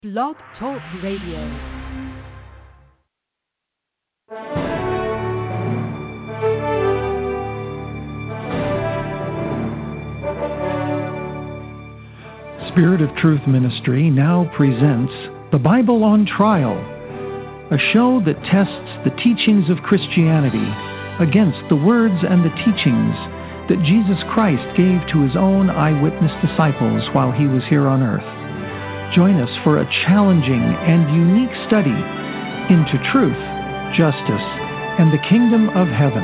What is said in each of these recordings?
Blog Talk Radio. Spirit of Truth Ministry now presents The Bible on Trial, a show that tests the teachings of Christianity against the words and the teachings that Jesus Christ gave to his own eyewitness disciples while he was here on earth. Join us for a challenging and unique study into truth, justice, and the kingdom of heaven.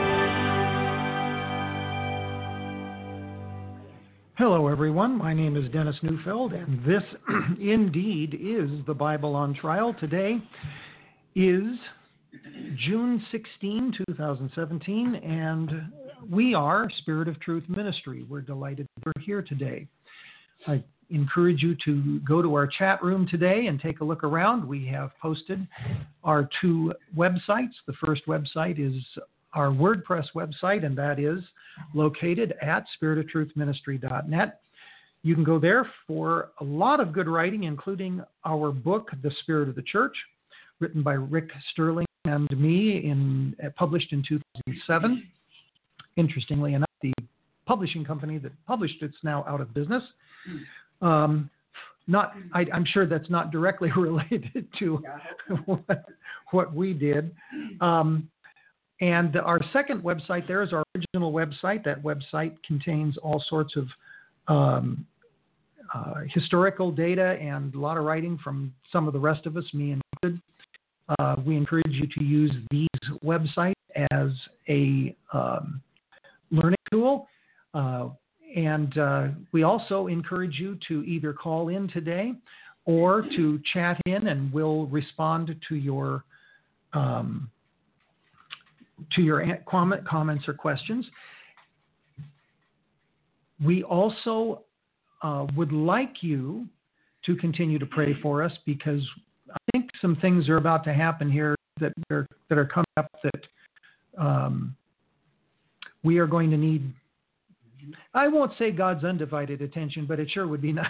Hello, everyone. My name is Dennis Neufeld, and this indeed is the Bible on Trial. Today is June 16, 2017, and we are Spirit of Truth Ministry. We're delighted you're here today. I encourage you to go to our chat room today and take a look around. We have posted our two websites. The first website is our WordPress website, and that is located at spiritoftruthministry.net. You can go there for a lot of good writing, including our book, The Spirit of the Church, written by Rick Sterling and me, published in 2007. Interestingly enough, the publishing company that published it's now out of business. I'm sure that's not directly related to what we did. And our second website there is our original website. That website contains all sorts of historical data and a lot of writing from some of the rest of us, me and David. We encourage you to use these websites as a learning tool. And we also encourage you to either call in today or to chat in, and we'll respond to your comments or questions. We also would like you to continue to pray for us, because I think some things are about to happen here that are coming up that we are going to need. I won't say God's undivided attention, but it sure would be nice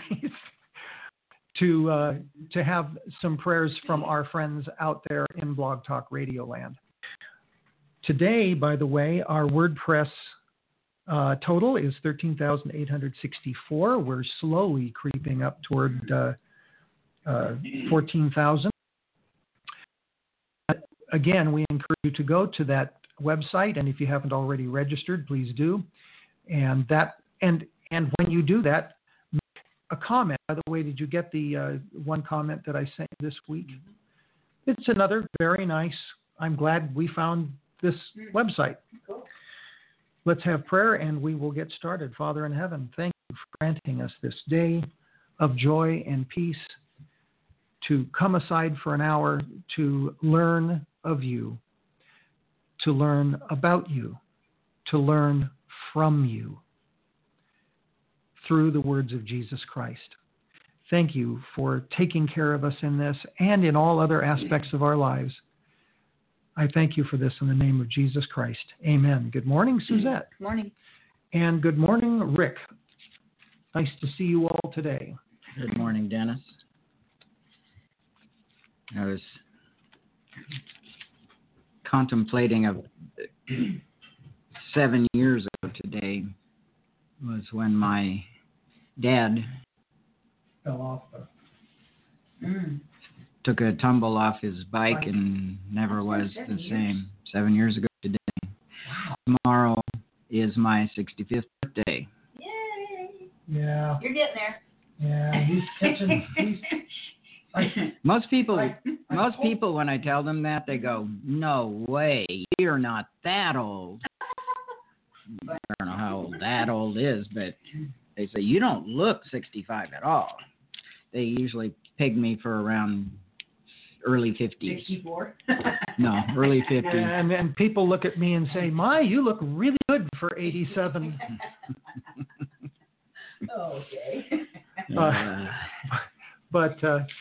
to have some prayers from our friends out there in Blog Talk Radio land. Today, by the way, our WordPress total is 13,864. We're slowly creeping up toward 14,000. Again, we encourage you to go to that website, and if you haven't already registered, please do. And when you do that, make a comment. By the way, did you get the one comment that I sent this week? It's another very nice. I'm glad we found this website. Cool. Let's have prayer, and we will get started. Father in heaven, thank you for granting us this day of joy and peace, to come aside for an hour to learn of you, to learn about you, to learn from you through the words of Jesus Christ. Thank you for taking care of us in this and in all other aspects of our lives. I thank you for this in the name of Jesus Christ. Amen. Good morning, Suzette. Good morning. And good morning, Rick. Nice to see you all today. Good morning, Dennis. I was contemplating 7 years ago today was when my dad fell off took a tumble off his bike and never was the same. 7 years ago today. Wow. Tomorrow is my 65th birthday. Yay! Yeah. You're getting there. Yeah, he's catching. Most people, when I tell them that, they go, "No way, you're not that old." I don't know how old that old is, but they say, "You don't look 65 at all." They usually peg me for around early 50s. 64? No, early 50s. And then people look at me and say, "My, you look really good for 87. Okay. But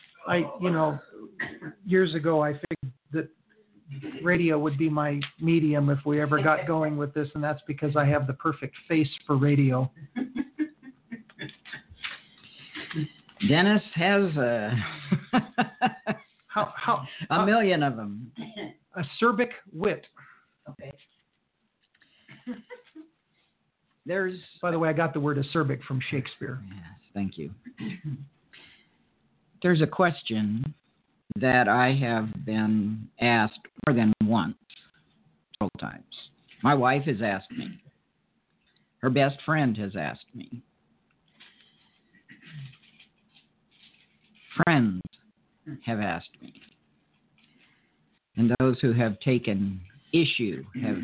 years ago, I figured that radio would be my medium if we ever got going with this, and that's because I have the perfect face for radio. Dennis has How a million of them. acerbic wit. Okay. There's. By the way, I got the word acerbic from Shakespeare. Yes, thank you. There's a question that I have been asked more than once, several times. My wife has asked me. Her best friend has asked me. Friends have asked me. And those who have taken issue have,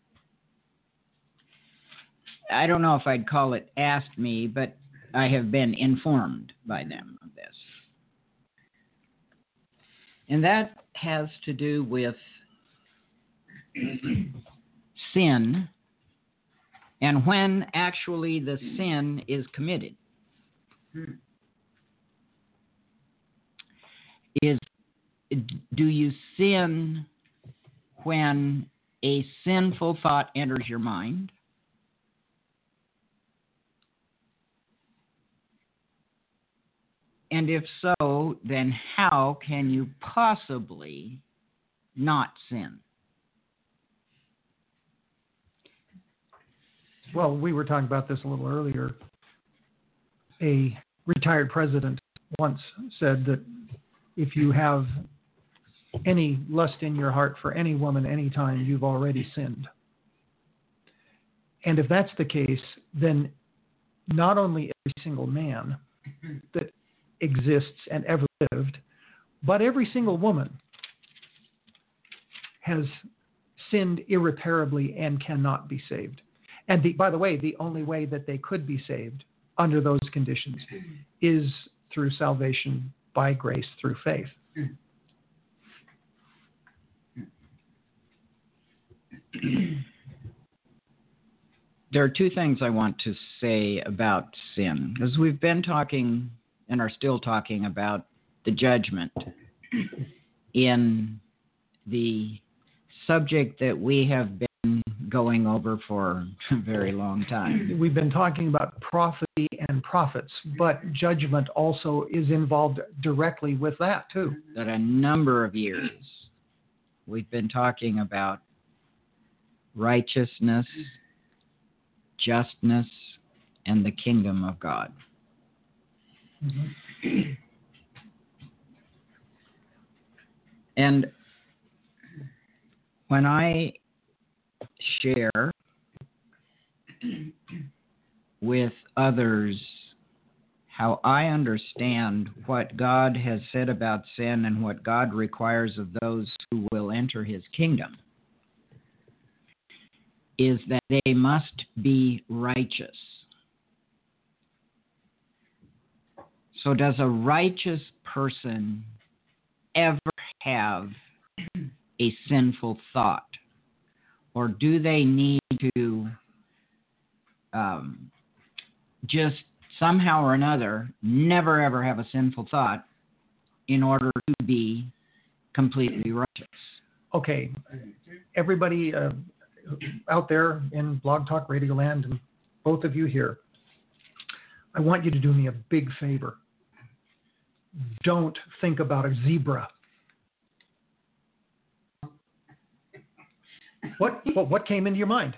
I don't know if I'd call it asked me, but I have been informed by them of this. And that has to do with sin and when actually the sin is committed. Do you sin when a sinful thought enters your mind? And if so, then how can you possibly not sin? Well, we were talking about this a little earlier. A retired president once said that if you have any lust in your heart for any woman anytime, you've already sinned. And if that's the case, then not only every single man that exists and ever lived, but every single woman has sinned irreparably and cannot be saved. And by the way, the only way that they could be saved under those conditions is through salvation by grace through faith. There are two things I want to say about sin, because we've been talking and are still talking about the judgment in the subject that we have been going over for a very long time. We've been talking about prophecy and prophets, but judgment also is involved directly with that too. That a number of years we've been talking about righteousness, justness, and the kingdom of God. Mm-hmm. And when I share with others how I understand what God has said about sin and what God requires of those who will enter his kingdom, is that they must be righteous. So does a righteous person ever have a sinful thought? Or do they need to just somehow or another never ever have a sinful thought in order to be completely righteous? Okay, everybody out there in Blog Talk Radio Land, and both of you here, I want you to do me a big favor. Don't think about a zebra. What came into your mind?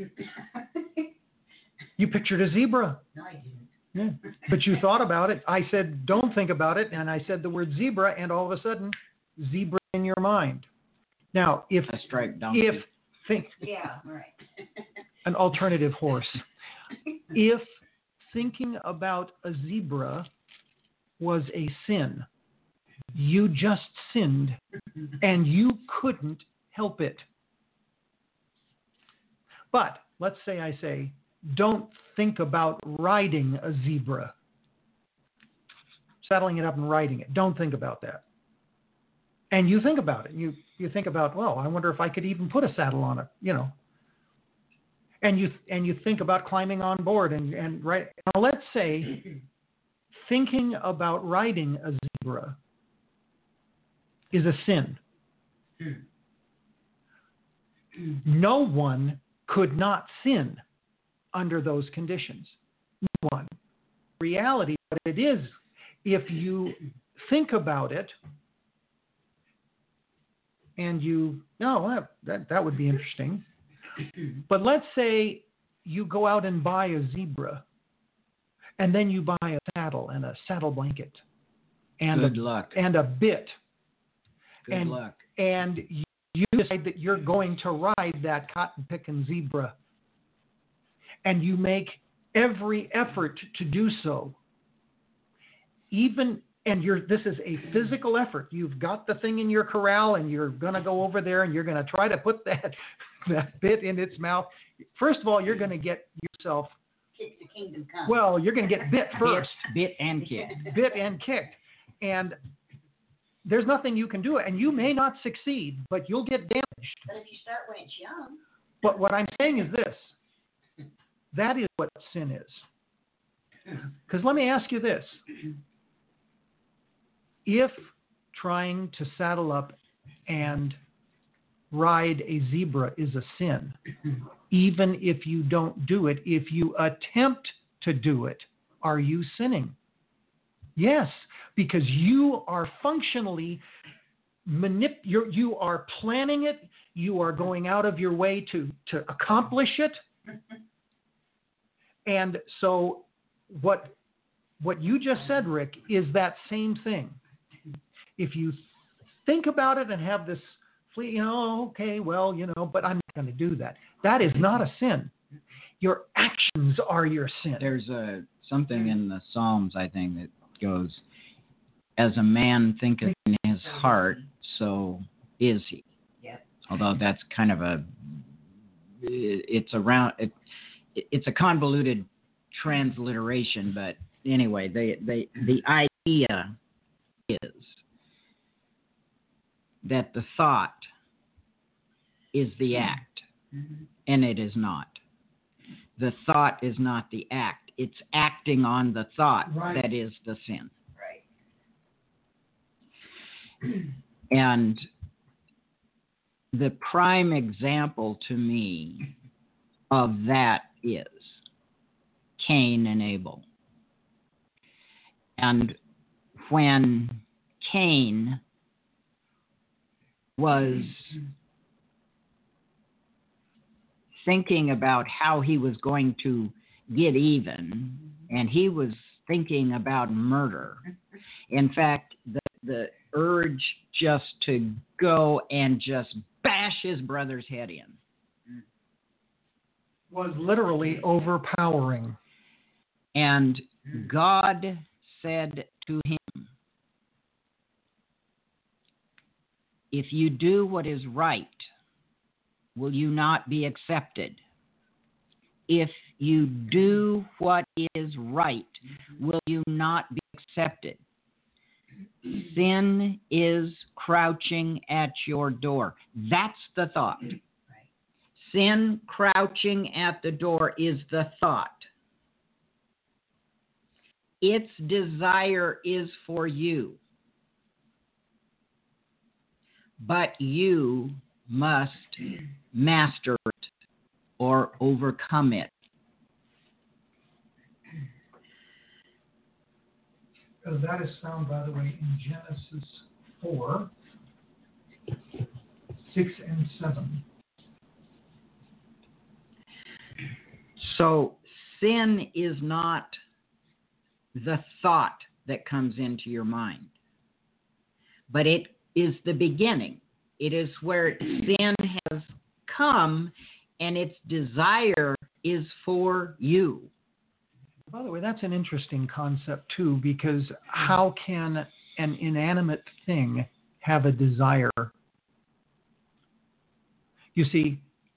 You pictured a zebra. No, I didn't. Yeah. But you thought about it. I said, don't think about it. And I said the word zebra, and all of a sudden, zebra in your mind. Now, if a striped donkey. Yeah, right. An alternative horse. If thinking about a zebra was a sin, you just sinned, and you couldn't help it. But let's say I say, don't think about riding a zebra. Saddling it up and riding it. Don't think about that. And you think about it. You think about, well, I wonder if I could even put a saddle on it, you know. And you think about climbing on board and right. Now let's say thinking about riding a zebra is a sin. No one could not sin under those conditions. No one. Reality, what it is, if you think about it, and that would be interesting. But let's say you go out and buy a zebra, and then you buy a saddle and a saddle blanket, and Good luck. and a bit. Good luck. And you decide that you're going to ride that cotton-picking zebra, and you make every effort to do so. This is a physical effort. You've got the thing in your corral, and you're going to go over there, and you're going to try to put that bit in its mouth. First of all, you're going to get yourself. Kick the kingdom come. Well, you're going to get bit first. Bit and kicked. Bit and kicked. And there's nothing you can do. And you may not succeed, but you'll get damaged. But if you start when it's young. But what I'm saying is this. That is what sin is. Because let me ask you this. If trying to saddle up and ride a zebra is a sin, even if you don't do it, if you attempt to do it, are you sinning? Yes, because you are functionally you are planning it, you are going out of your way to accomplish it. And so what you just said, Rick, is that same thing. If you think about it and have this, but I'm not going to do that. That is not a sin. Your actions are your sin. There's something in the Psalms, I think, that goes, as a man thinketh in his heart, so is he. Yep. Although that's kind of it's a convoluted transliteration, but anyway, the idea is that the thought is the act, and it is not. The thought is not the act. It's acting on the thought that is the sin. Right. And the prime example to me of that is Cain and Abel. And when Cain was thinking about how he was going to get even, and he was thinking about murder. In fact, the urge just to go and just bash his brother's head in was literally overpowering. And God said to him, if you do what is right, will you not be accepted? If you do what is right, will you not be accepted? Sin is crouching at your door. That's the thought. Right. Sin crouching at the door is the thought. Its desire is for you. But you must master it or overcome it. That is found, by the way, in Genesis 4, 6 and 7. So sin is not the thought that comes into your mind, but it is the beginning. It is where sin has come, and its desire is for you. By the way, that's an interesting concept, too, because how can an inanimate thing have a desire? You see,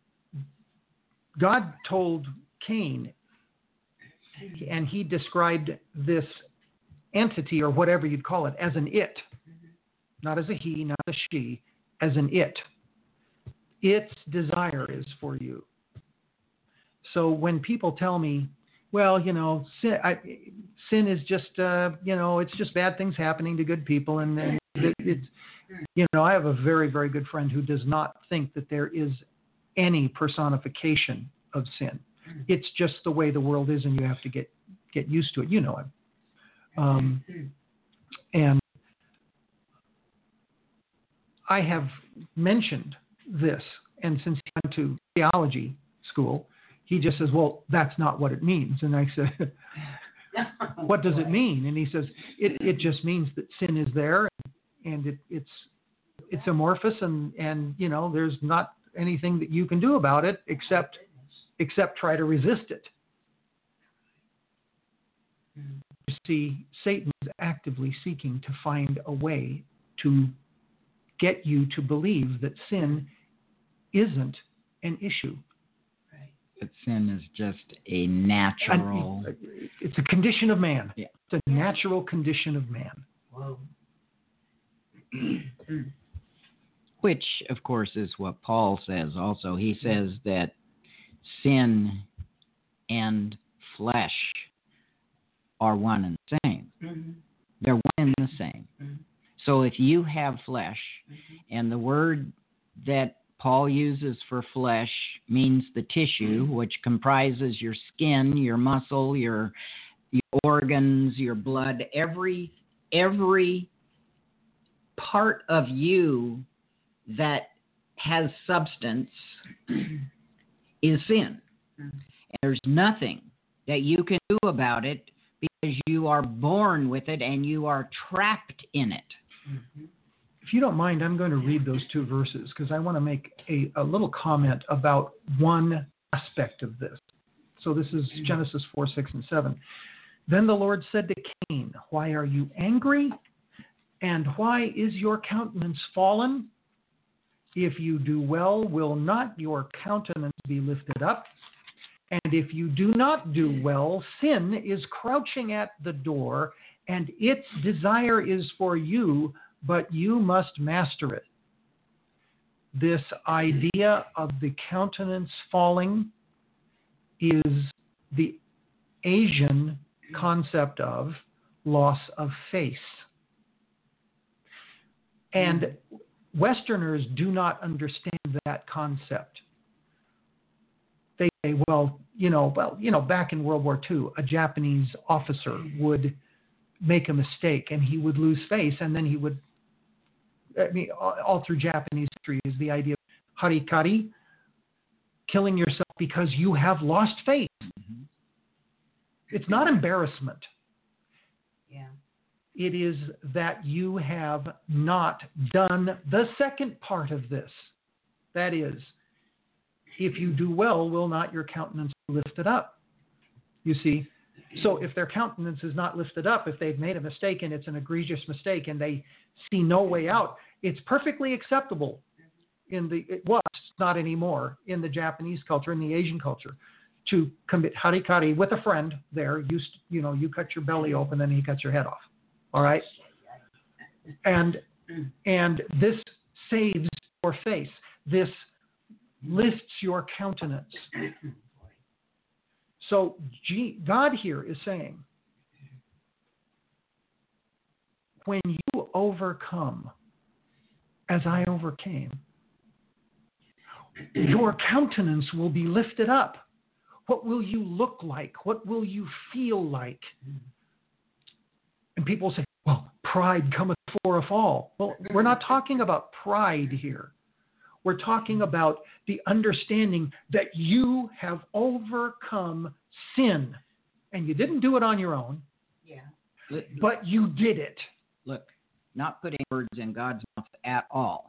God told Cain, and he described this entity, or whatever you'd call it, as an it. Not as a he, not a she, as an it. Its desire is for you. So when people tell me, well, sin is just, it's just bad things happening to good people. And it's, I have a very, very good friend who does not think that there is any personification of sin. It's just the way the world is, and you have to get used to it. You know him. And I have mentioned this, and since he went to theology school, he just says, well, that's not what it means. And I said, what does it mean? And he says, it just means that sin is there, and it's amorphous, and you know, there's not anything that you can do about it except try to resist it. You see, Satan is actively seeking to find a way to get you to believe that sin isn't an issue. That sin is just a natural... It's a condition of man. Yeah. It's a natural condition of man. Whoa. Which, of course, is what Paul says also. He says that sin and flesh are one and the same. Mm-hmm. They're one and the same. Mm-hmm. So if you have flesh, and the word that Paul uses for flesh means the tissue, which comprises your skin, your muscle, your organs, your blood, every part of you that has substance is sin. And there's nothing that you can do about it because you are born with it and you are trapped in it. If you don't mind, I'm going to read those two verses because I want to make a little comment about one aspect of this. So this is Genesis 4, 6, and 7. Then the Lord said to Cain, why are you angry? And why is your countenance fallen? If you do well, will not your countenance be lifted up? And if you do not do well, sin is crouching at the door, and its desire is for you, but you must master it. This idea of the countenance falling is the Asian concept of loss of face. And Westerners do not understand that concept. They say, well, back in World War II, a Japanese officer would make a mistake and he would lose face, and then he would, all through Japanese history is the idea of harikari, killing yourself because you have lost face. Mm-hmm. It's not embarrassment. Yeah. It is that you have not done the second part of this. That is, if you do well, will not your countenance be lifted up? You see, so if their countenance is not lifted up, if they've made a mistake and it's an egregious mistake and they see no way out, it's perfectly acceptable it was not anymore in the Japanese culture, in the Asian culture, to commit harikari with a friend there. You cut your belly open and he cuts your head off. All right? And this saves your face. This lifts your countenance. So God here is saying, when you overcome, as I overcame, your countenance will be lifted up. What will you look like? What will you feel like? And people say, well, pride cometh before a fall. Well, we're not talking about pride here. We're talking about the understanding that you have overcome sin. And you didn't do it on your own. Yeah. But you did it. Look, not putting words in God's mouth at all.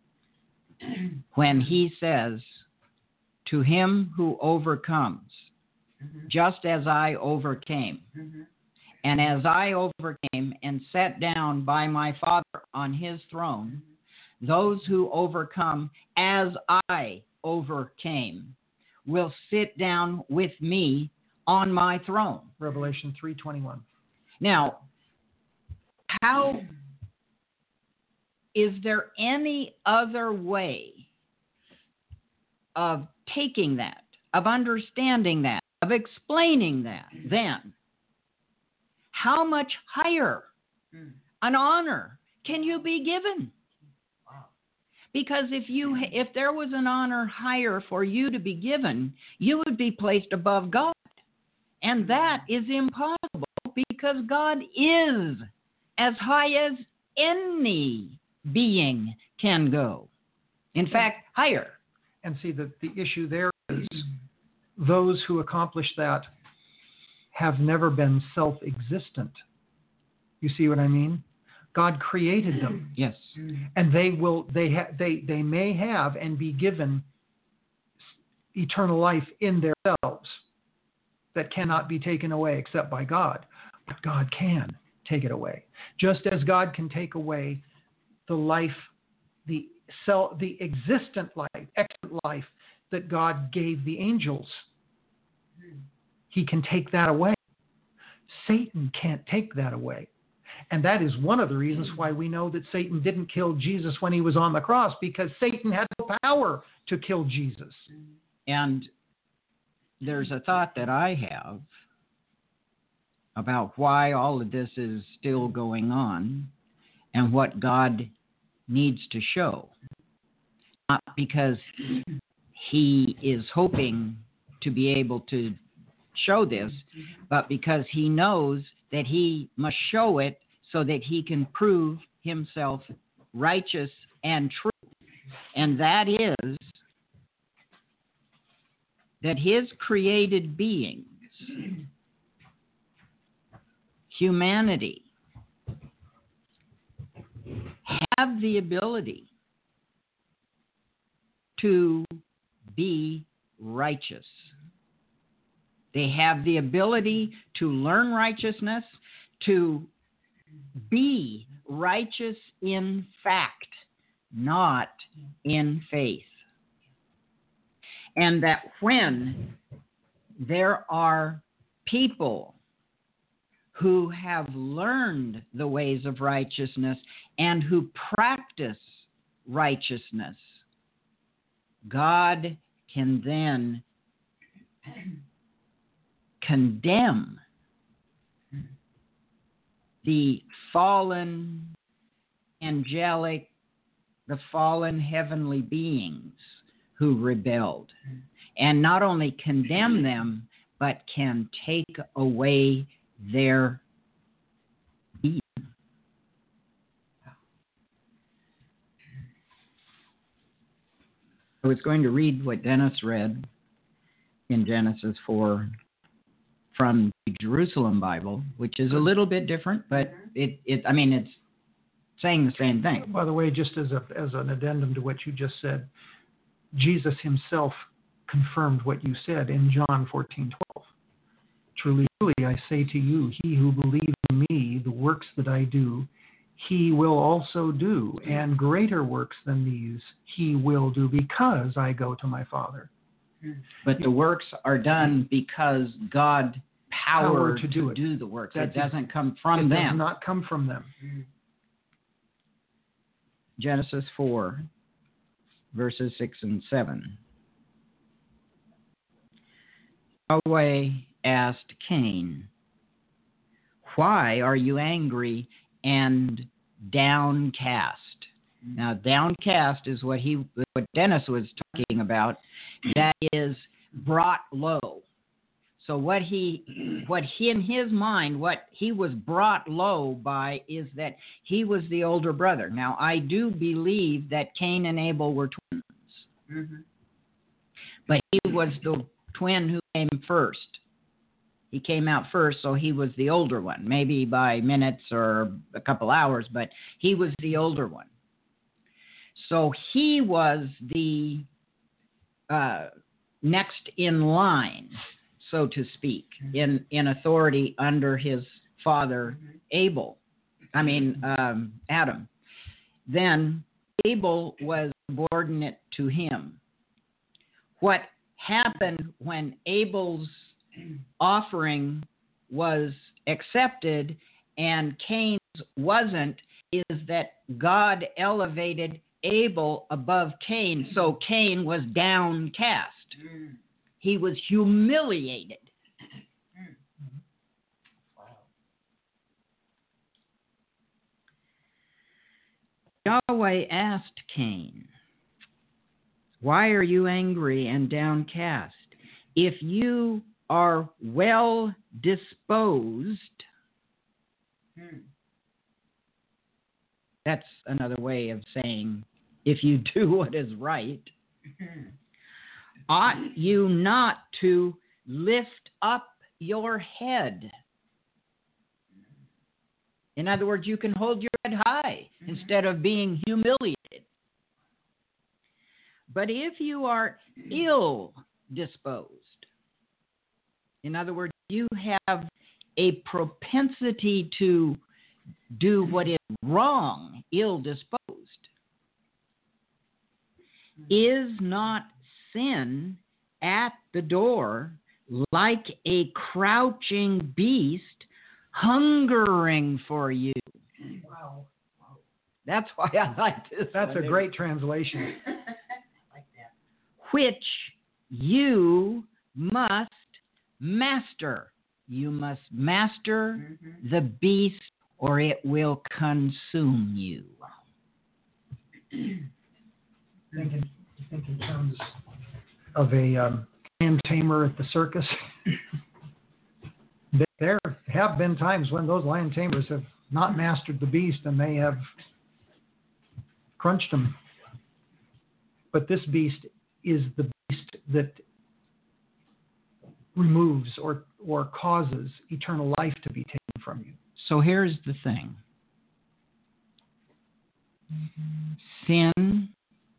When he says, to him who overcomes, just as I overcame, and as I overcame and sat down by my Father on his throne, those who overcome as I overcame will sit down with me on my throne. Revelation 3:21. Now, how is there any other way of taking that, of understanding that, of explaining that then? How much higher an honor can you be given? Because if there was an honor higher for you to be given, you would be placed above God. And that is impossible because God is as high as any being can go. In fact, higher. And see, the issue there is those who accomplish that have never been self-existent. You see what I mean? God created them. Yes. And they may have and be given eternal life in themselves that cannot be taken away except by God. But God can take it away. Just as God can take away the life, the existent life, excellent life that God gave the angels. He can take that away. Satan can't take that away. And that is one of the reasons why we know that Satan didn't kill Jesus when he was on the cross, because Satan had no power to kill Jesus. And there's a thought that I have about why all of this is still going on and what God needs to show. Not because he is hoping to be able to show this, but because he knows that he must show it so that he can prove himself righteous and true. And that is that his created beings, humanity, have the ability to be righteous. They have the ability to learn righteousness, to be righteous in fact, not in faith. And that when there are people who have learned the ways of righteousness and who practice righteousness, God can then condemn the fallen angelic, the fallen heavenly beings who rebelled, and not only condemn them, but can take away their being. I was going to read what Dennis read in Genesis 4 from the Jerusalem Bible, which is a little bit different, but it's saying the same thing. By the way, just as an addendum to what you just said, Jesus himself confirmed what you said in John 14:12. Truly, truly, I say to you, he who believes in me, the works that I do, he will also do, and greater works than these he will do, because I go to my Father. But the works are done because God power to do the works. It doesn't come from them. It does not come from them. Genesis 4, verses 6 and 7. Yahweh asked Cain, "Why are you angry and downcast?" Now, downcast is what Dennis was talking about. That is brought low. So what he in his mind, what he was brought low by is that he was the older brother. Now, I do believe that Cain and Abel were twins. Mm-hmm. But he was the twin who came first. He came out first, so he was the older one, maybe by minutes or a couple hours, but he was the older one. So he was the next in line, so to speak, in authority under his father Adam. Then Abel was subordinate to him. What happened when Abel's offering was accepted and Cain's wasn't is that God elevated Abel above Cain, so Cain was downcast. He was humiliated. Yahweh asked Cain, "Why are you angry and downcast? If you are well disposed, That's another way of saying, if you do what is right, ought you not to lift up your head? In other words, you can hold your head high instead of being humiliated. But if you are ill disposed, in other words, you have a propensity to do what is wrong, ill disposed, is not sin at the door like a crouching beast hungering for you? Wow. That's why I like this. That's a great translation. Like that. Which you must master. You must master the beast, or it will consume you. Think in terms of a lion tamer at the circus. There have been times when those lion tamers have not mastered the beast and they have crunched him. But this beast is the beast that removes or causes eternal life to be taken from you. So here's the thing. Sin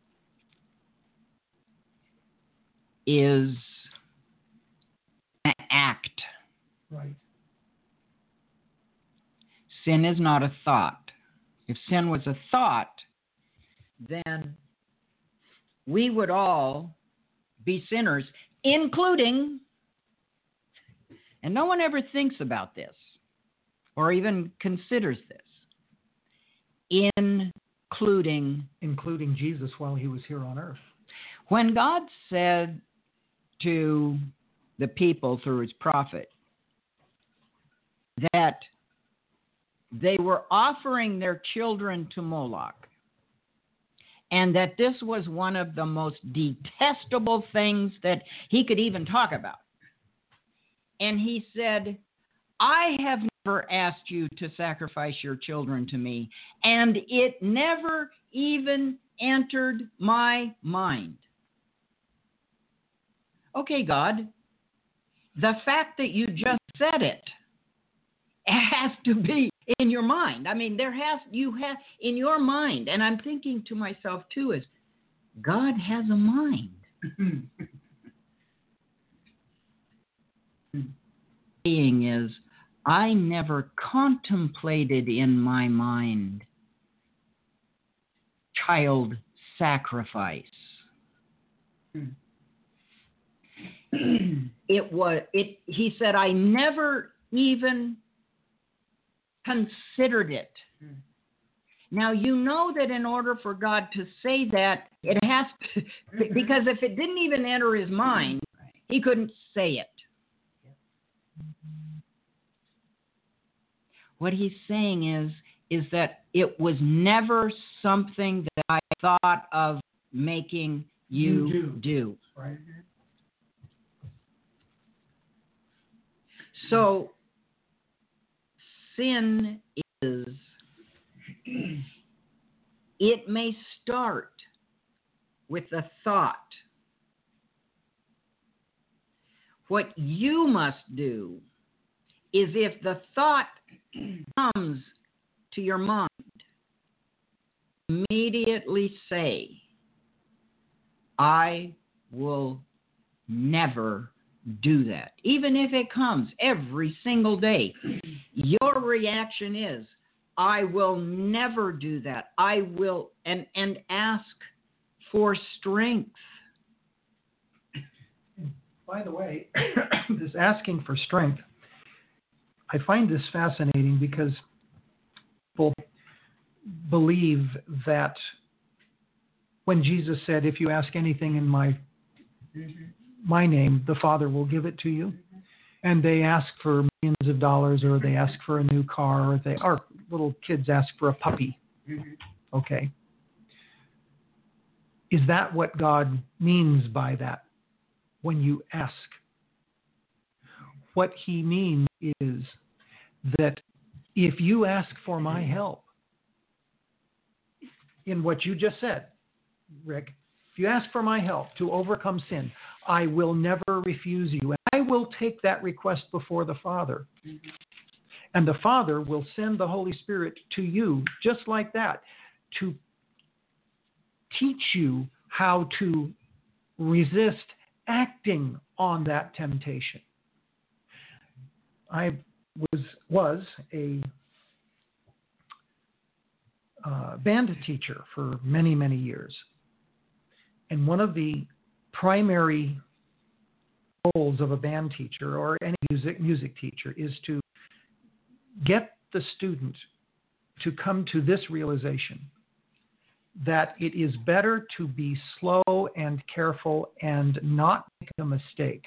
is an act. Right. Sin is not a thought. If sin was a thought, then we would all be sinners, including, and no one ever thinks about this or even considers this, including Jesus while he was here on earth. When God said to the people through his prophet that they were offering their children to Moloch, and that this was one of the most detestable things that he could even talk about. And he said, I have never asked you to sacrifice your children to me, and it never even entered my mind. Okay, God, the fact that you just said it has to be in your mind. I mean, you have in your mind, and I'm thinking to myself too, is God has a mind. Saying is, I never contemplated in my mind child sacrifice. He said, I never even considered it. Now, you know that in order for God to say that, it has to, because if it didn't even enter his mind, he couldn't say it. What he's saying is that it was never something that I thought of making you do. Right. So, sin is, it may start with a thought. What you must do is, if the thought comes to your mind, immediately say, I will never do that. Even if it comes every single day, your reaction is, I will never do that. I will, and ask for strength. By the way, this asking for strength, I find this fascinating because people believe that when Jesus said, if you ask anything in my name, the Father will give it to you. And they ask for millions of dollars, or they ask for a new car, or little kids ask for a puppy. Okay. Is that what God means by that when you ask? What he means is that if you ask for my help, in what you just said, Rick. If you ask for my help to overcome sin, I will never refuse you. And I will take that request before the Father. Mm-hmm. And the Father will send the Holy Spirit to you, just like that, to teach you how to resist acting on that temptation. I was a band teacher for many, many years. And one of the primary goals of a band teacher or any music teacher is to get the student to come to this realization that it is better to be slow and careful and not make a mistake,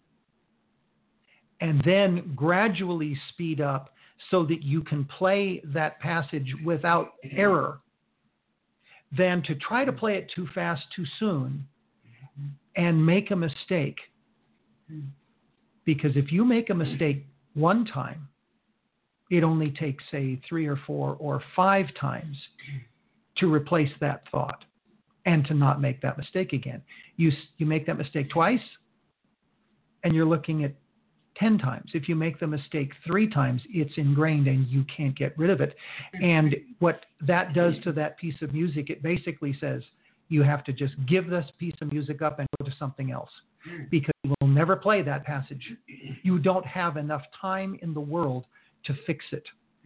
and then gradually speed up so that you can play that passage without error, than to try to play it too fast too soon and make a mistake. Because if you make a mistake one time, it only takes, say, 3 or 4 or 5 times to replace that thought and to not make that mistake again. You make that mistake twice, and you're looking at 10 times. If you make the mistake 3 times, it's ingrained and you can't get rid of it. And what that does to that piece of music, it basically says you have to just give this piece of music up and go to something else, because you will never play that passage. You don't have enough time in the world to fix it.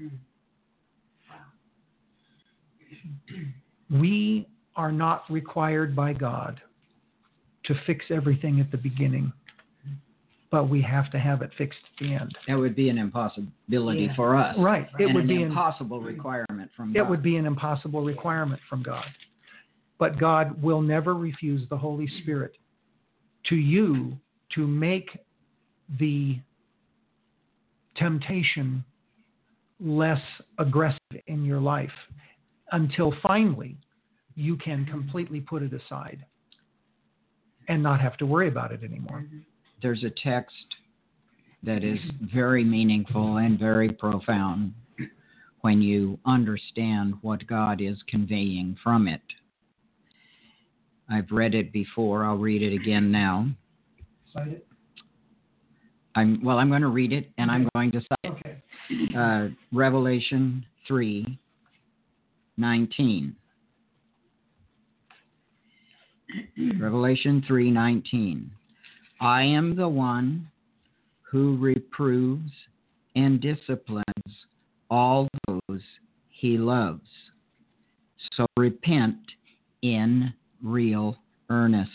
We are not required by God to fix everything at the beginning, but we have to have it fixed at the end. That would be an impossibility for us. Right. It would be an impossible requirement from God. It would be an impossible requirement from God. But God will never refuse the Holy Spirit to you to make the temptation less aggressive in your life until finally you can completely put it aside and not have to worry about it anymore. There's a text that is very meaningful and very profound when you understand what God is conveying from it. I've read it before. I'll read it again now. Cite it? I'm going to read it, and I'm going to cite it. Okay. Revelation 3:19. Revelation 3:19. I am the one who reproves and disciplines all those he loves. So repent in real earnest.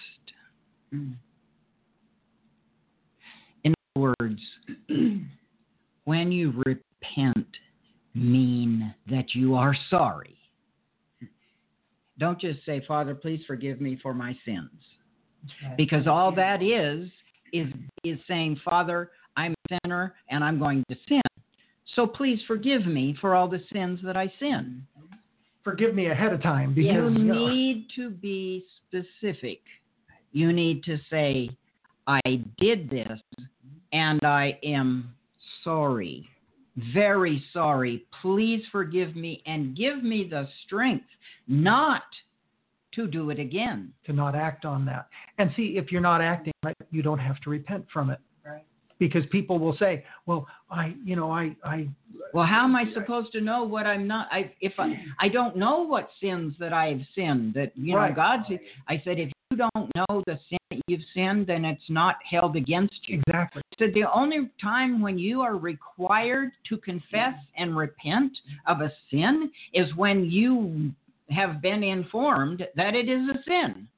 In other words, when you repent, mean that you are sorry. Don't just say, Father, please forgive me for my sins. Because all that is saying, Father, I'm a sinner and I'm going to sin. So please forgive me for all the sins that I sin. Forgive me ahead of time. Because, you need to be specific. You need to say, I did this and I am sorry. Very sorry. Please forgive me and give me the strength not to do it again. To not act on that. And see, if you're not acting right, you don't have to repent from it. Right. Because people will say, well, Well, how am I supposed to know what I'm not? If I don't know what sins that I've sinned. That right. God said. I said, if you don't know the sin that you've sinned, then it's not held against you. Exactly. So the only time when you are required to confess and repent of a sin is when you have been informed that it is a sin.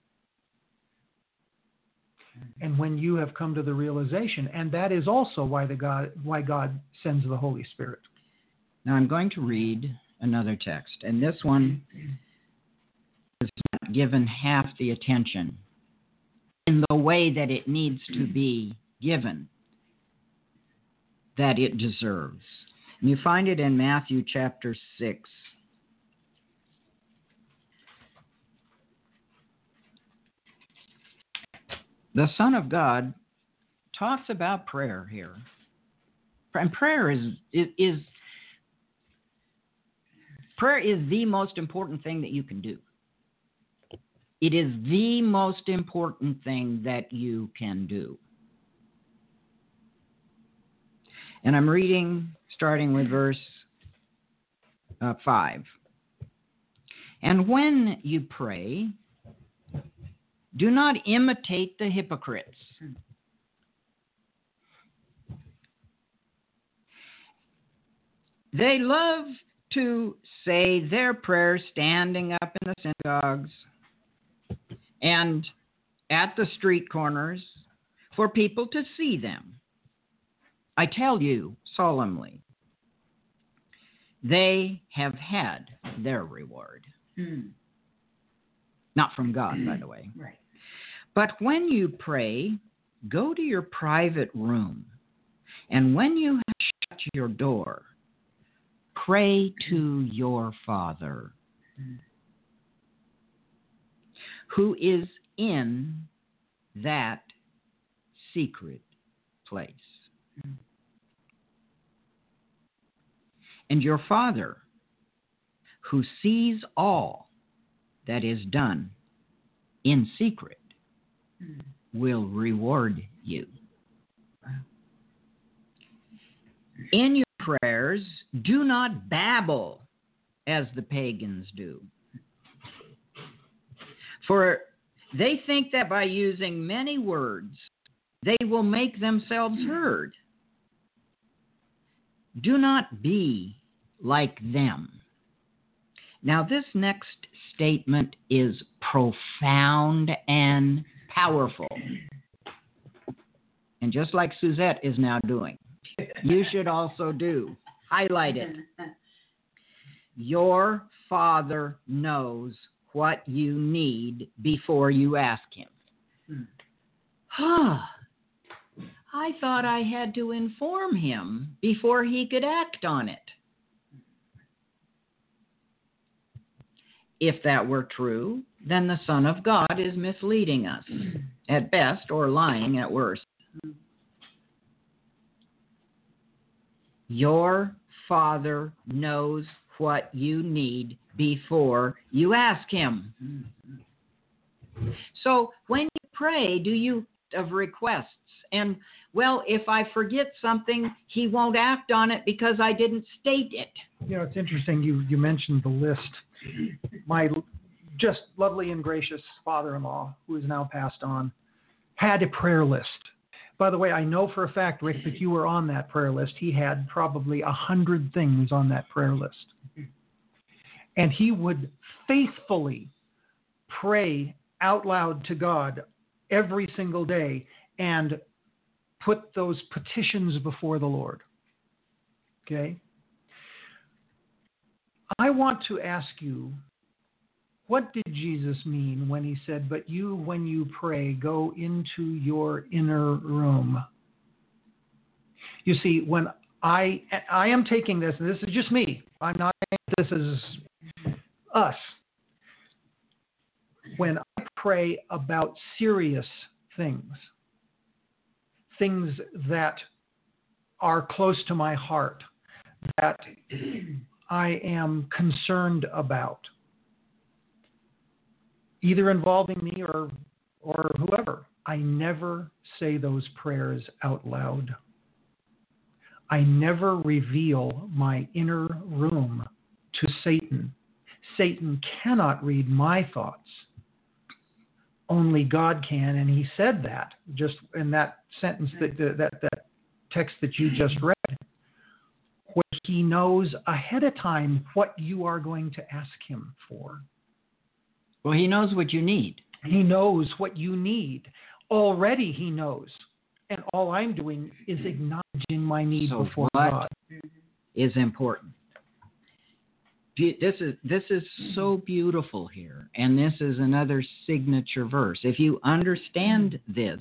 And when you have come to the realization, and that is also why God sends the Holy Spirit. Now I'm going to read another text, and this one is not given half the attention in the way that it needs to be given, that it deserves. And you find it in Matthew chapter 6. The Son of God talks about prayer here. And prayer Prayer is the most important thing that you can do. It is the most important thing that you can do. And I'm reading, starting with verse 5. And when you pray, do not imitate the hypocrites. They love to say their prayers standing up in the synagogues and at the street corners for people to see them. I tell you solemnly, they have had their reward. Not from God, by the way. Right. But when you pray, go to your private room, and when you have shut your door, pray to your Father who is in that secret place. And your Father who sees all that is done in secret will reward you. In your prayers, do not babble as the pagans do. For they think that by using many words, they will make themselves heard. Do not be like them. Now, this next statement is profound and powerful. And just like Suzette is now doing, you should also do. Highlight it. Your Father knows what you need before you ask Him. I thought I had to inform Him before He could act on it. If that were true, then the Son of God is misleading us at best or lying at worst. Your Father knows what you need before you ask Him. So when you pray, do you have requests? And, well, if I forget something, He won't act on it because I didn't state it. You know, it's interesting you mentioned the list. My just lovely and gracious father-in-law, who is now passed on, had a prayer list. By the way, I know for a fact, Rick, that you were on that prayer list. He had probably 100 things on that prayer list. And he would faithfully pray out loud to God every single day and put those petitions before the Lord. Okay? I want to ask you, what did Jesus mean when He said, but you, when you pray, go into your inner room? You see, when I am taking this, and this is just me, I'm not saying this is us. When I pray about serious things that are close to my heart, that I am concerned about, either involving me or whoever, I never say those prayers out loud. I never reveal my inner room to Satan. Satan cannot read my thoughts. Only God can, and He said that just in that sentence, that text that you just read, where He knows ahead of time what you are going to ask Him for. Well, He knows what you need. He knows what you need. Already He knows. And all I'm doing is acknowledging my need before God. Is important. This is so beautiful here, and this is another signature verse. If you understand this,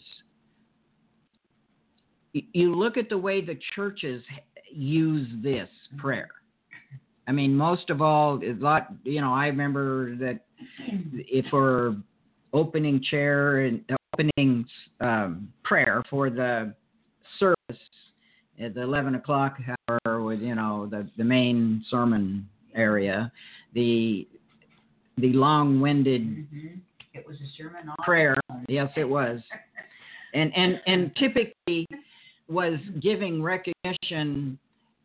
you look at the way the churches use this prayer. I mean, most of all, I remember that if for opening chair and opening prayer for the service at the 11 o'clock hour with, the main sermon area, the long-winded Mm-hmm. It was a sermon on prayer. its own. Yes, it was. And typically was giving recognition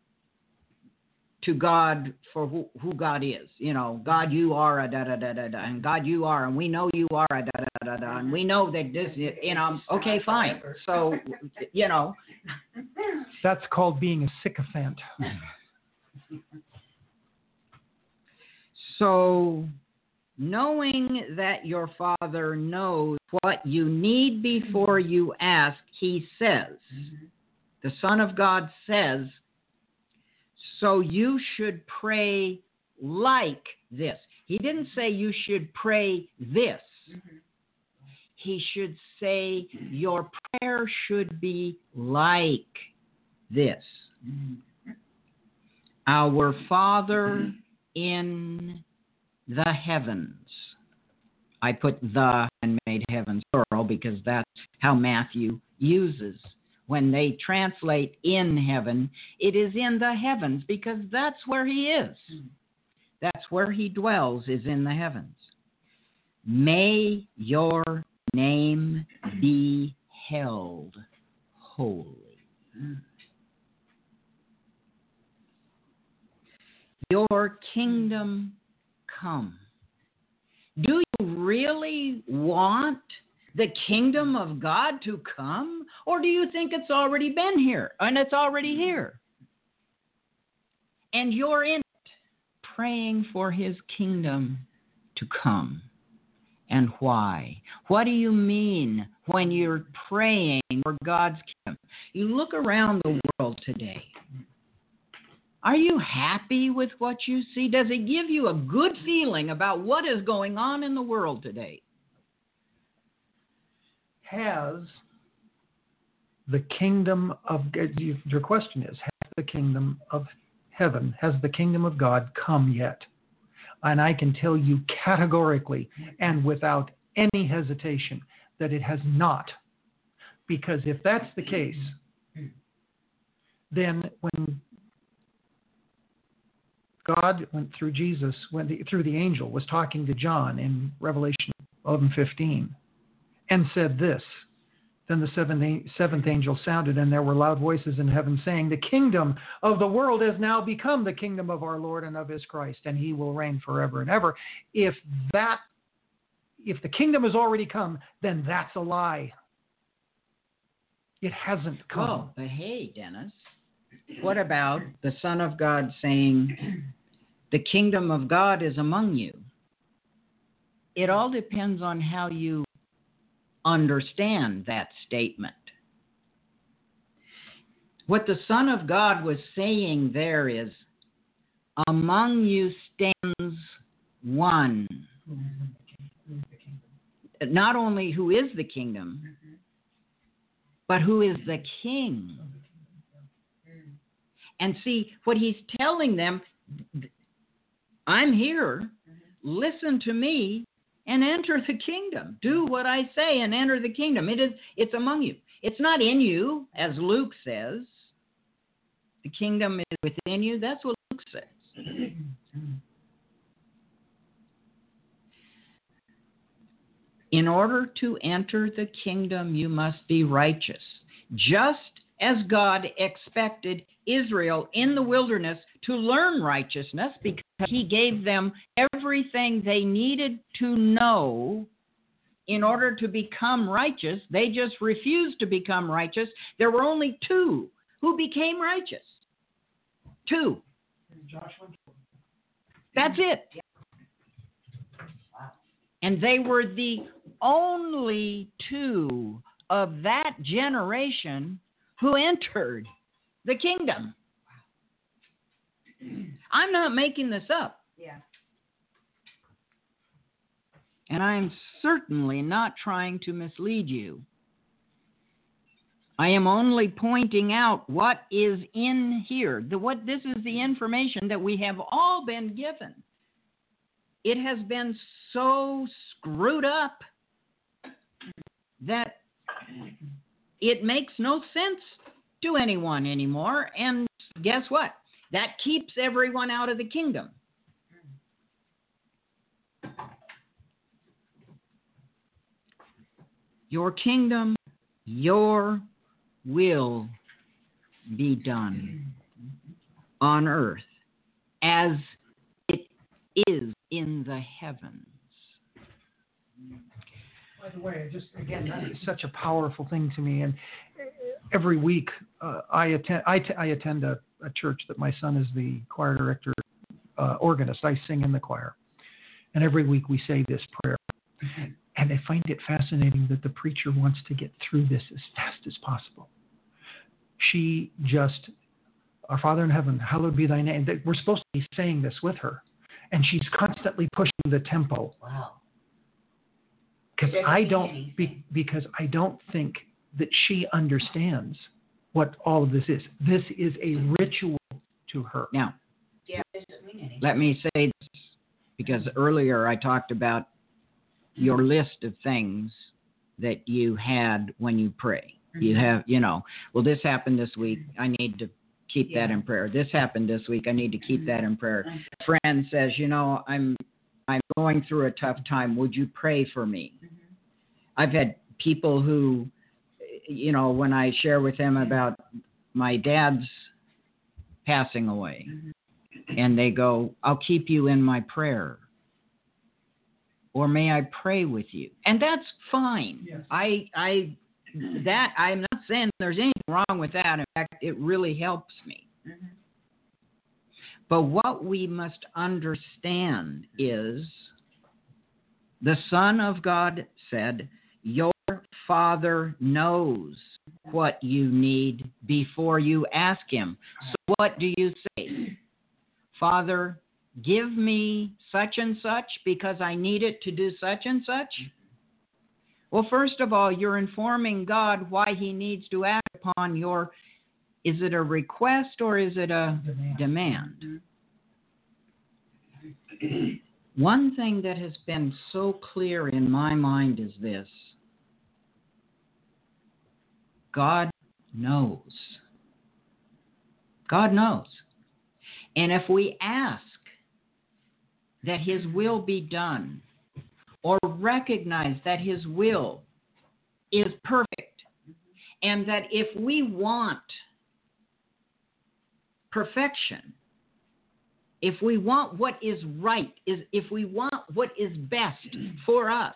to God for who God is. You know, God, you are a da-da-da-da-da, and God, you are, and we know you are a da-da-da-da-da, and we know that this, you know, okay, fine. So, you know. That's called being a sycophant. So, knowing that your Father knows what you need before you ask, he says, the Son of God says, so you should pray like this. He didn't say you should pray this. He should say your prayer should be like this. Our Father in the heavens. I put the and made heavens plural because that's how Matthew uses. When they translate in heaven, it is in the heavens because that's where he is. That's where he dwells, is in the heavens. May your name be held holy. Your kingdom come. Do you really want the kingdom of God to come? Or do you think it's already been here and it's already here? And you're in it, praying for his kingdom to come. And why? What do you mean when you're praying for God's kingdom? You look around the world today. Are you happy with what you see? Does it give you a good feeling about what is going on in the world today? Has the kingdom of, your question is, has the kingdom of heaven, has the kingdom of God come yet? And I can tell you categorically and without any hesitation that it has not. Because if that's the case, then when God went through Jesus, through the angel, was talking to John in Revelation 11:15, and said this, then the seventh angel sounded, and there were loud voices in heaven saying, the kingdom of the world has now become the kingdom of our Lord and of his Christ, and he will reign forever and ever. If the kingdom has already come, then that's a lie. It hasn't come. Oh, but hey, Dennis, what about the Son of God saying, the kingdom of God is among you? It all depends on how you understand that statement. What the Son of God was saying there is, among you stands one. Not only who is the kingdom, but who is the king. And see, what he's telling them, I'm here, listen to me, and enter the kingdom. Do what I say and enter the kingdom. It's among you. It's not in you, as Luke says. The kingdom is within you. That's what Luke says. In order to enter the kingdom, you must be righteous. Just as God expected Israel in the wilderness to learn righteousness because he gave them everything they needed to know in order to become righteous. They just refused to become righteous. There were only two who became righteous. Two. That's it. And they were the only two of that generation who entered the kingdom. I'm not making this up. Yeah. And I'm certainly not trying to mislead you. I am only pointing out what is in here. This is the information that we have all been given. It has been so screwed up that it makes no sense to anyone anymore. And guess what? That keeps everyone out of the kingdom. Your kingdom, your will be done on earth as it is in the heavens. By the way, again, that is such a powerful thing to me. And every week I attend a church that my son is the choir director, organist. I sing in the choir. And every week we say this prayer. And I find it fascinating that the preacher wants to get through this as fast as possible. Our Father in heaven, hallowed be thy name. We're supposed to be saying this with her. And she's constantly pushing the tempo. Wow. Because I don't think that she understands what all of this is. This is a ritual to her. Now, Yeah, it doesn't mean anything. let me say this, because earlier I talked about your list of things that you had when you pray. You have, well, this happened this week. I need to keep that in prayer. This happened this week. I need to keep that in prayer. A friend says, I'm going through a tough time. Would you pray for me? I've had people who, when I share with them about my dad's passing away, and they go, I'll keep you in my prayer. Or may I pray with you? And that's fine. Yes. I'm not saying there's anything wrong with that. In fact, it really helps me. But what we must understand is the Son of God said, your Father knows what you need before you ask him. So what do you say? Father, give me such and such because I need it to do such and such? Well, first of all, you're informing God why he needs to act upon is it a request or is it a demand? One thing that has been so clear in my mind is this. God knows. God knows. And if we ask that his will be done, or recognize that his will is perfect, and that if we want perfection, if we want what is right, if we want what is best for us,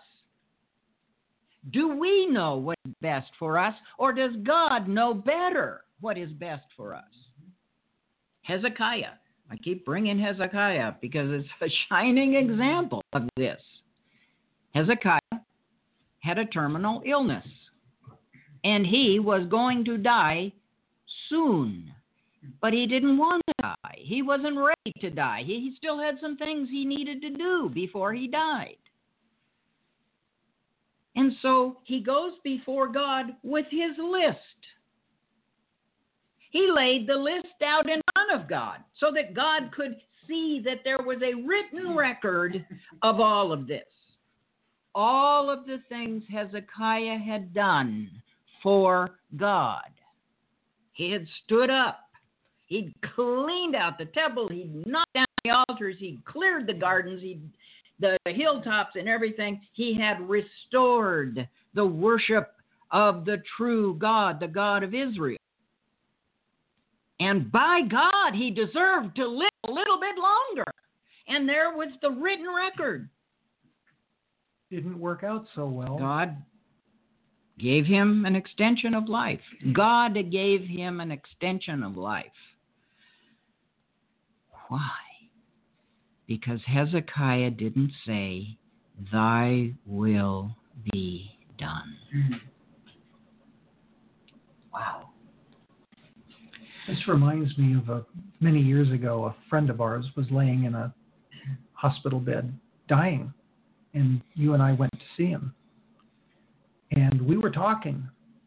do we know what is best for us, or does God know better what is best for us? Hezekiah. I keep bringing Hezekiah because it's a shining example of this. Hezekiah had a terminal illness, and he was going to die soon, but he didn't want to die. He wasn't ready to die. He still had some things he needed to do before he died. And so he goes before God with his list. He laid the list out in front of God so that God could see that there was a written record of all of this. All of the things Hezekiah had done for God. He had stood up. He'd cleaned out the temple. He'd knocked down the altars. He'd cleared the gardens. The hilltops and everything. He had restored the worship of the true God, the God of Israel. And by God, he deserved to live a little bit longer. And there was the written record. Didn't work out so well. God gave him an extension of life. God gave him an extension of life. Why? Because Hezekiah didn't say, thy will be done. Wow. This reminds me of many years ago, a friend of ours was laying in a hospital bed dying, and you and I went to see him. And we were talking.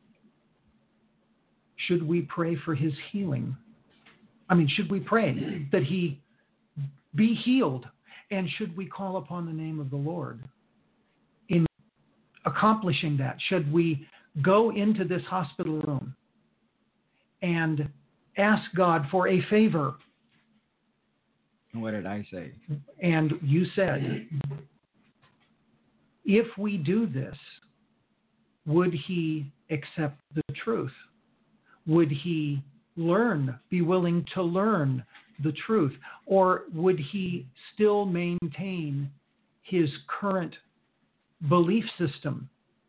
Should we pray for his healing? Should we pray that he be healed? And should we call upon the name of the Lord in accomplishing that? Should we go into this hospital room and ask God for a favor? What did I say? And you said, if we do this, would he accept the truth? Would he be willing to learn the truth? Or would he still maintain his current belief system?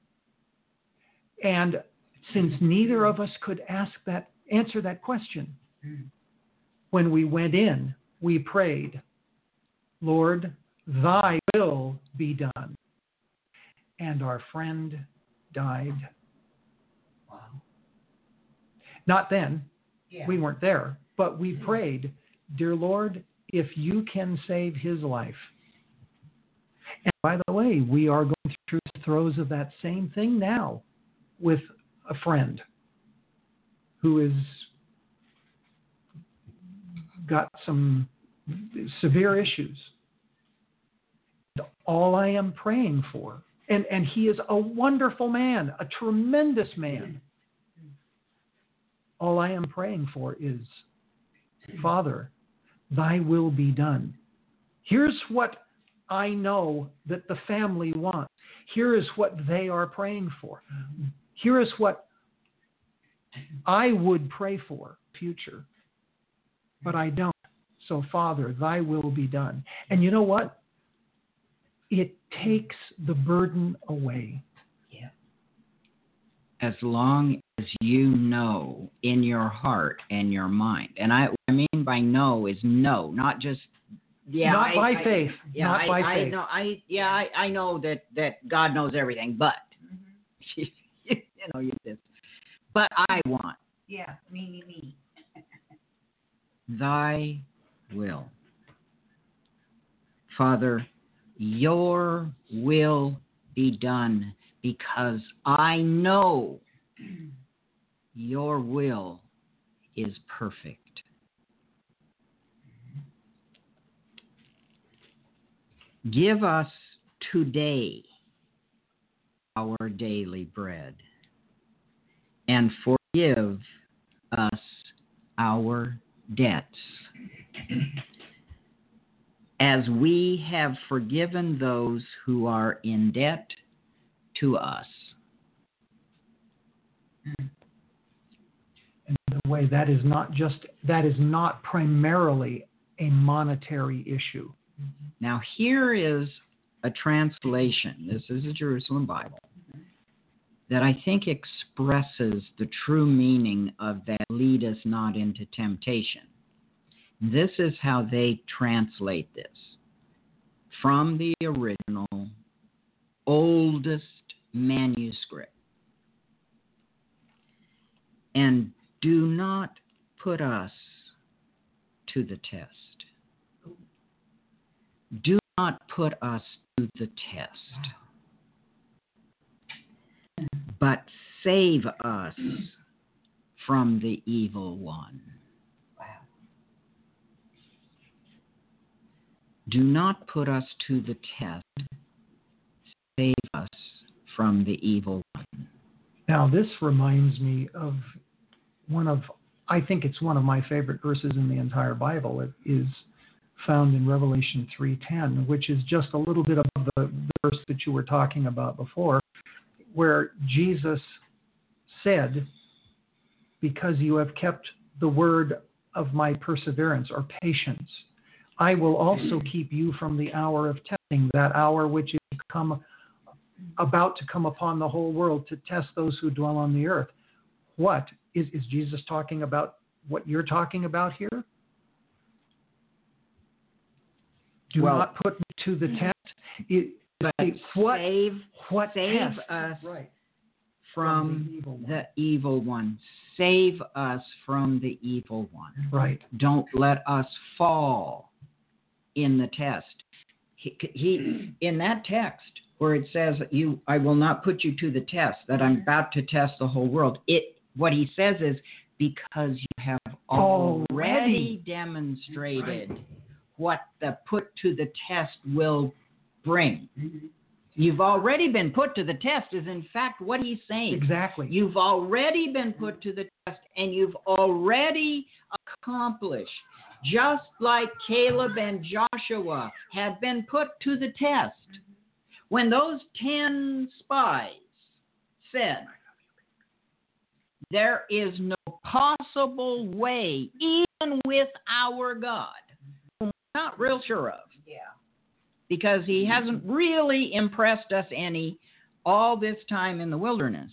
And since neither of us could answer that question, when we went in, we prayed, Lord, thy will be done. And our friend died. Wow. Not then. Yeah. We weren't there. But we prayed, dear Lord, if you can save his life. And by the way, we are going through the throes of that same thing now with a friend who has got some severe issues. All I am praying for, and he is a wonderful man, a tremendous man. All I am praying for is, Father, thy will be done. Here's what I know that the family wants. Here is what they are praying for. Here is what I would pray for, future. But I don't. So, Father, thy will be done. And you know what? It takes the burden away. Yeah. As long as you know in your heart and your mind. And what I mean by know is know, not just not by faith. Yeah, not by faith. I know that God knows everything, but you just. But I want. Yeah, me. Thy will. Father, your will be done, because I know your will is perfect. Give us today our daily bread, and forgive us our debts, as we have forgiven those who are in debt to us. And by the way, that is not primarily a monetary issue. Now, here is a translation. This is a Jerusalem Bible that I think expresses the true meaning of that, lead us not into temptation. This is how they translate this from the original, oldest manuscript. And do not put us to the test. Do not put us to the test, but save us from the evil one. Wow. Do not put us to the test. Save us from the evil one. Now, this reminds me of I think it's one of my favorite verses in the entire Bible. It is found in Revelation 3:10, which is just a little bit above the verse that you were talking about before, where Jesus said, because you have kept the word of my perseverance or patience, I will also keep you from the hour of testing, that hour which is about to come upon the whole world to test those who dwell on the earth. What? Is Jesus talking about what you're talking about here? Do not put me to the test. Save us from the evil one. Save us from the evil one. Right. Don't let us fall in the test. He in that text where it says, I will not put you to the test, that I'm about to test the whole world. What he says is, because you have already demonstrated what the put to the test will bring. Mm-hmm. You've already been put to the test is in fact what he's saying. Exactly. You've already been put to the test, and you've already accomplished, just like Caleb and Joshua had been put to the test. When those 10 spies said, there is no possible way, even with our God, whom we're not real sure of, because he hasn't really impressed us any all this time in the wilderness,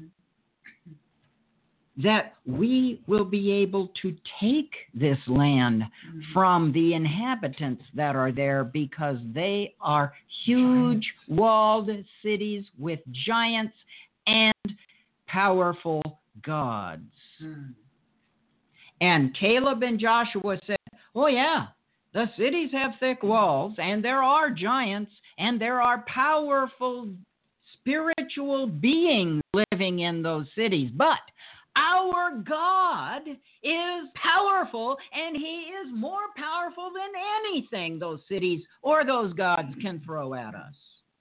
that we will be able to take this land from the inhabitants that are there, because they are huge walled cities with giants and powerful gods. And Caleb and Joshua said, oh yeah, the cities have thick walls, and there are giants, and there are powerful spiritual beings living in those cities, but our God is powerful, and he is more powerful than anything those cities or those gods can throw at us.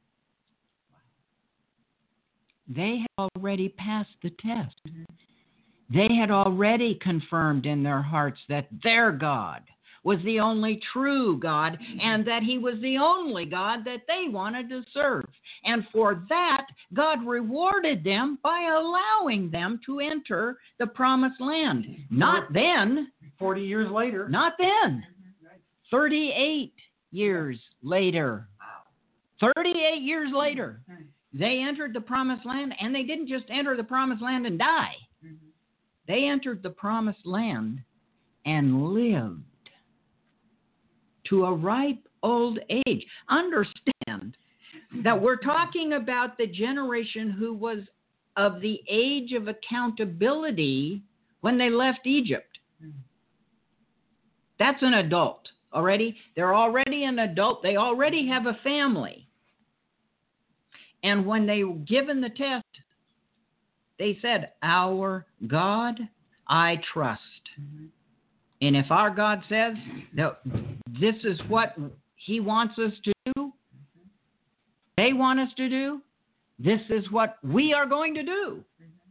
They had already passed the test. They had already confirmed in their hearts that their God was the only true God, and that he was the only God that they wanted to serve. And for that, God rewarded them by allowing them to enter the promised land. Not then. 40 years later. Not then. 38 years later. 38 years later. They entered the promised land, and they didn't just enter the promised land and die. They entered the promised land and lived to a ripe old age. Understand that we're talking about the generation who was of the age of accountability when they left Egypt. That's an adult already. They're already an adult. They already have a family. And when they were given the test, they said, our God I trust. And if our God says that this is what he wants us to do, they want us to do, this is what we are going to do.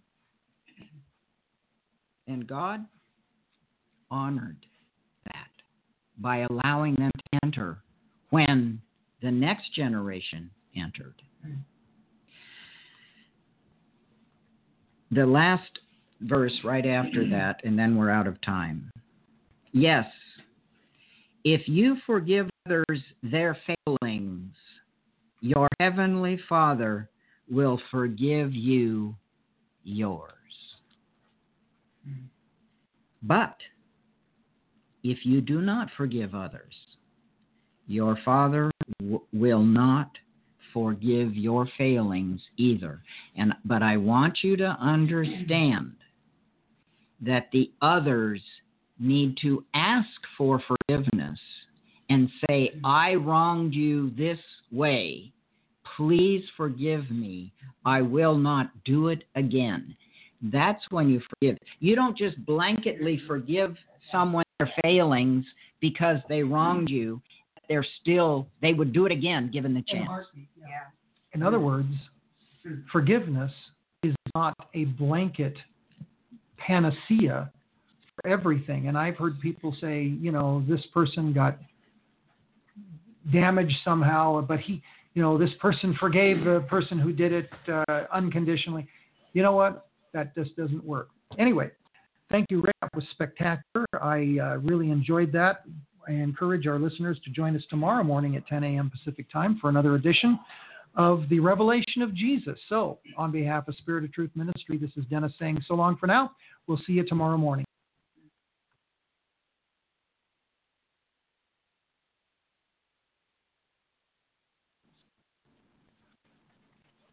And God honored that by allowing them to enter when the next generation entered. The last verse right after that, and then we're out of time. Yes, if you forgive others their failings, your heavenly Father will forgive you yours. But if you do not forgive others, your Father will not forgive your failings either. But I want you to understand that the others need to ask for forgiveness and say, I wronged you this way. Please forgive me. I will not do it again. That's when you forgive. You don't just blanketly forgive someone their failings because they wronged you. They would do it again given the chance. In other words, forgiveness is not a blanket panacea for everything. And I've heard people say, this person got damaged somehow, but this person forgave the person who did it unconditionally. You know what? That just doesn't work. Anyway, thank you, Rick. That was spectacular. I really enjoyed that. I encourage our listeners to join us tomorrow morning at 10 a.m. Pacific time for another edition of the Revelation of Jesus. So, on behalf of Spirit of Truth Ministry, this is Dennis saying so long for now. We'll see you tomorrow morning.